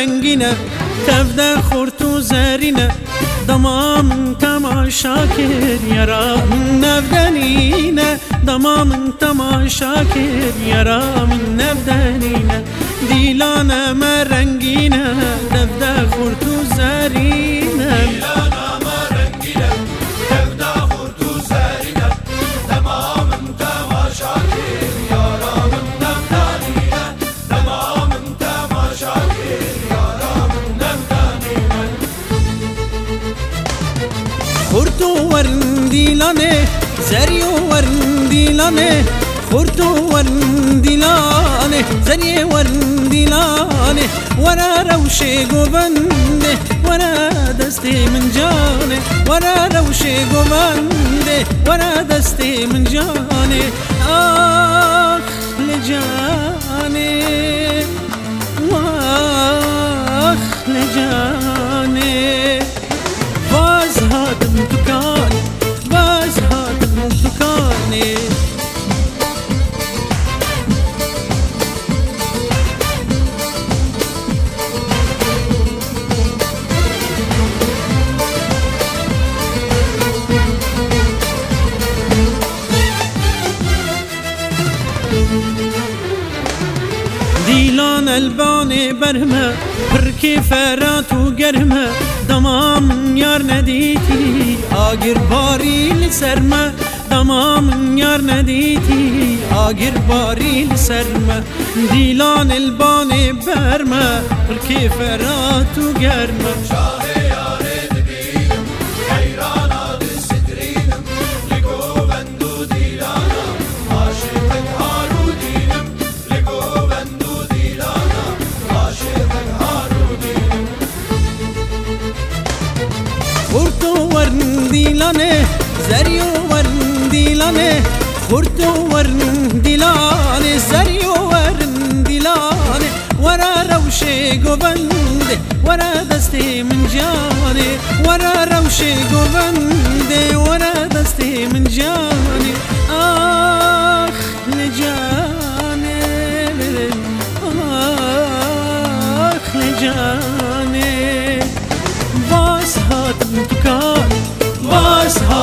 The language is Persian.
رنگینه تفده خورد و زرینه دمام تماشا کرد یارا من نبدنینه دمام تماشا کرد یارا من نبدنینه دیلانه ما رنگینه تفده خورد و زرینه خورتو ورندیلانه زریو ورندیلانه خورتو ورندیلانه زری ورندیلانه ورا روشه گوبنده ورا دستی من جانه ورا روشه گوبنده ورا دستی من جانه آخ لجانه واخ لجانه باز هاتم دکان باز هاتم دکانه دیلان البان برمه پرکی فرات و گرمه دمام یار ندیتی آگر باری لسرمه دمام یار ندیتی آگر باری لسرمه دیلان البان برمه پرکی فرات و گرمه خورتو ورندیلانه زریو ورندیلانه خورتو ورندیلانه زریو ورندیلانه ورا روشه گوبنده ورا دستی من جانه ورا روشه گوبنده ورا دستی من جانه آخ لجانه آخ لجانه باز هاتم دکان باز